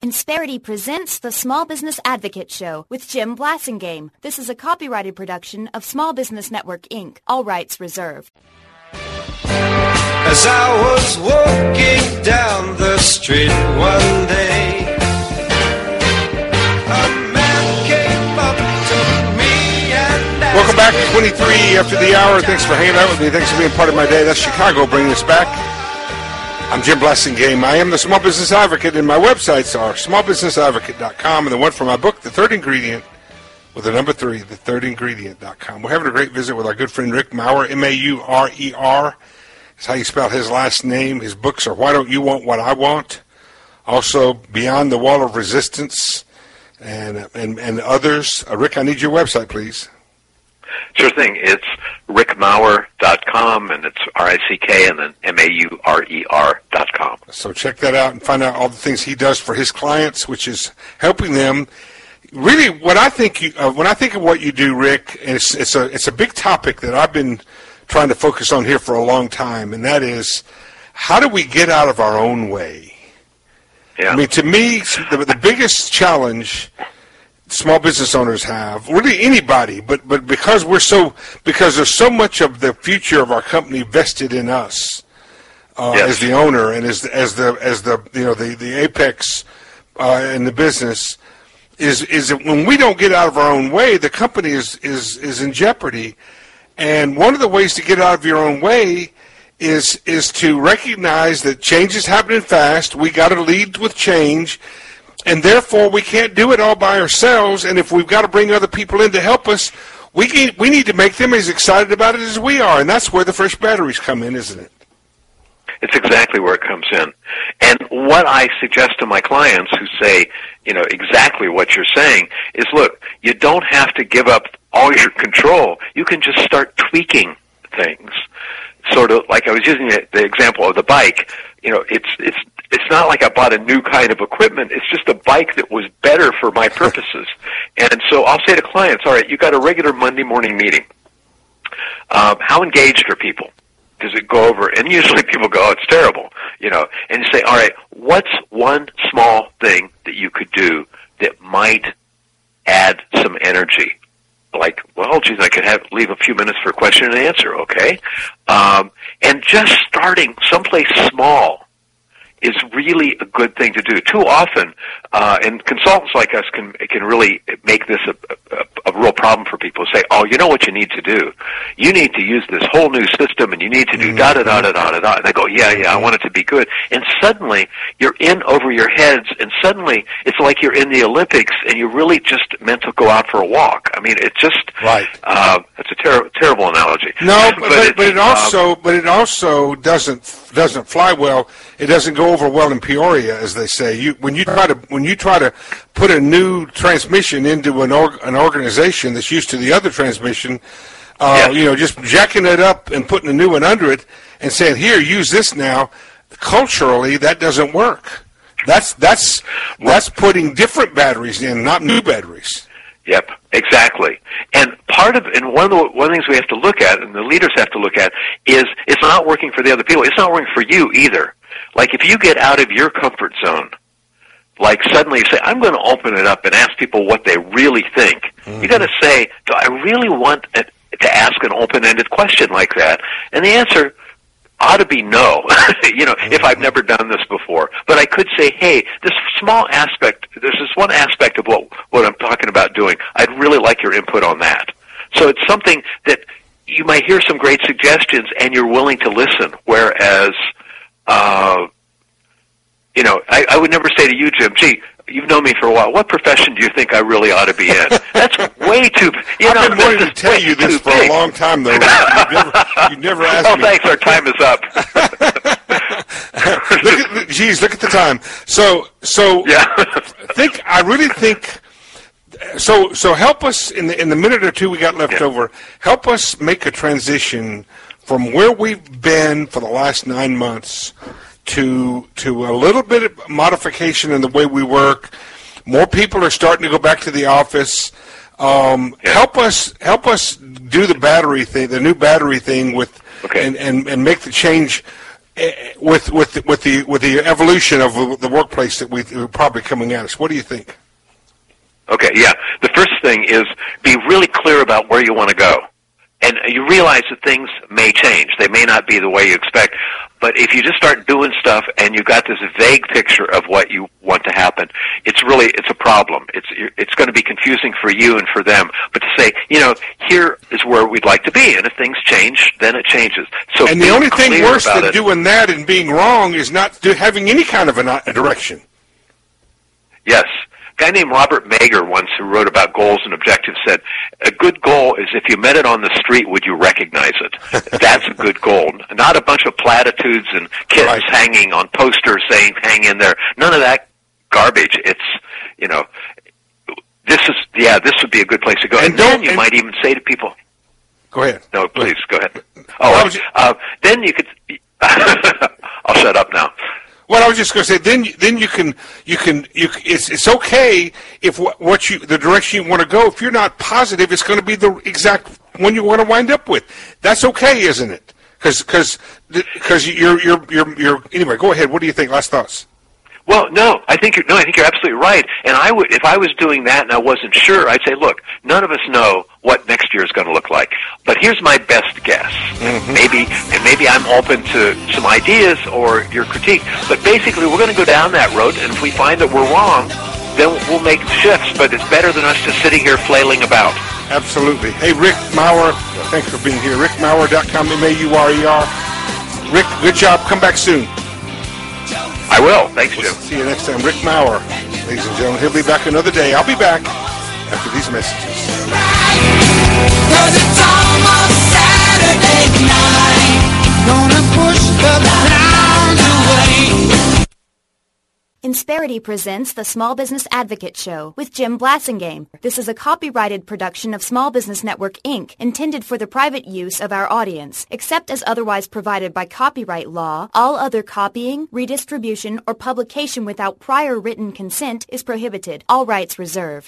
Insperity presents the Small Business Advocate Show with Jim Blasingame. This is a copyrighted production of Small Business Network, Inc. All rights reserved. As I was walking down the street one day, a man came up to me and asked. Welcome back to 23 after the hour. Thanks for hanging out with me. Thanks for being part of my day. That's Chicago bringing us back. I'm Jim Blasingame. I am the Small Business Advocate, and my websites are smallbusinessadvocate.com and the one for my book, The Third Ingredient, with the number 3, thethirdingredient.com. We're having a great visit with our good friend Rick Maurer, M-A-U-R-E-R. That's how you spell his last name. His books are Why Don't You Want What I Want? Also, Beyond the Wall of Resistance, and others. Rick, I need your website, please. Sure thing. It's rickmaurer.com, and it's R-I-C-K, and then M-A-U-R-E-R.com. So check that out and find out all the things he does for his clients, which is helping them. Really, when I think of what you do, Rick, and it's a big topic that I've been trying to focus on here for a long time, and that is, how do we get out of our own way? Yeah. I mean, to me, the biggest challenge small business owners have, really anybody, but because there's so much of the future of our company vested in us as the owner and as the apex in the business, is that when we don't get out of our own way, the company is in jeopardy. And one of the ways to get out of your own way is to recognize that change is happening fast. We got to lead with change. And therefore, we can't do it all by ourselves. And if we've got to bring other people in to help us, we need to make them as excited about it as we are. And that's where the fresh batteries come in, isn't it? It's exactly where it comes in. And what I suggest to my clients who say, exactly what you're saying is, look, you don't have to give up all your control. You can just start tweaking things. Sort of like I was using the example of the bike. It's not like I bought a new kind of equipment. It's just a bike that was better for my purposes. And so I'll say to clients, all right, you got a regular Monday morning meeting. How engaged are people? Does it go over? And usually people go, oh, it's terrible, And you say, all right, what's one small thing that you could do that might add some energy? Like, well, geez, I could leave a few minutes for a question and answer, okay? And just starting someplace small is really a good thing to do. Too often, and consultants like us can really make this a real problem for people. Say, oh, you know what you need to do? You need to use this whole new system, and you need to do da-da-da-da-da-da-da. And they go, yeah, I want it to be good. And suddenly, you're in over your heads, and suddenly, it's like you're in the Olympics, and you're really just meant to go out for a walk. I mean, it's just, right. It's a terrible analogy. No, but it also doesn't fly well. It doesn't go over well in Peoria, as they say. When you try to put a new transmission into an organization that's used to the other transmission, just jacking it up and putting a new one under it and saying, "Here, use this now." Culturally, that doesn't work. That's putting different batteries in, not new batteries. Yep, exactly. And one of the things we have to look at, and the leaders have to look at, is it's not working for the other people. It's not working for you either. Like if you get out of your comfort zone, like suddenly you say, I'm going to open it up and ask people what they really think. Mm-hmm. You got to say, do I really want to ask an open-ended question like that? And the answer ought to be no, if I've never done this before. But I could say, hey, there's this one aspect of what I'm talking about doing. I'd really like your input on that. So it's something that you might hear some great suggestions and you're willing to listen, whereas, I would never say to you, Jim, gee, you've known me for a while. What profession do you think I really ought to be in? That's way too. I've been wanting to tell you this for a long time, though. You've never asked me. Oh, thanks. Our time is up. Look at the time. So yeah. I really think. So help us in the minute or two we got left over. Help us make a transition from where we've been for the last 9 months to a little bit of modification in the way we work. More people are starting to go back to the office. Help us do the battery thing, the new battery thing and make the change with the evolution of the workplace that we're probably coming at us? What do you think? Okay, yeah. The first thing is be really clear about where you want to go. And you realize that things may change. They may not be the way you expect. But if you just start doing stuff and you've got this vague picture of what you want to happen, it's a problem. It's going to be confusing for you and for them. But to say, here is where we'd like to be, and if things change, then it changes. So, and the only thing worse than doing that and being wrong is not having any kind of a direction. Yes. A guy named Robert Mager once, who wrote about goals and objectives, said, a good goal is if you met it on the street, would you recognize it? That's a good goal. Not a bunch of platitudes and kittens hanging on posters saying, hang in there. None of that garbage. It's, this would be a good place to go. And then you might even say to people, go ahead. No, please, go ahead. Then you could, I'll shut up now. Well, I was just going to say, then you can. It's okay if the direction you want to go. If you're not positive, it's going to be the exact one you want to wind up with. That's okay, isn't it? Because you're anyway. Go ahead. What do you think? Last thoughts. Well, I think you're absolutely right. And if I was doing that and I wasn't sure, I'd say, look, none of us know what next year is going to look like. But here's my best guess. Mm-hmm. Maybe I'm open to some ideas or your critique. But basically, we're going to go down that road, and if we find that we're wrong, then we'll make shifts. But it's better than us just sitting here flailing about. Absolutely. Hey, Rick Maurer, thanks for being here. RickMaurer.com, M-A-U-R-E-R. Rick, good job. Come back soon. I will. Thanks, Jim. See you next time. Rick Maurer, ladies and gentlemen. He'll be back another day. I'll be back after these messages. 'Cause it's almost Saturday night. Gonna push the clouds away. Insperity presents the Small Business Advocate Show with Jim Blasingame. This is a copyrighted production of Small Business Network, Inc., intended for the private use of our audience. Except as otherwise provided by copyright law, all other copying, redistribution, or publication without prior written consent is prohibited. All rights reserved.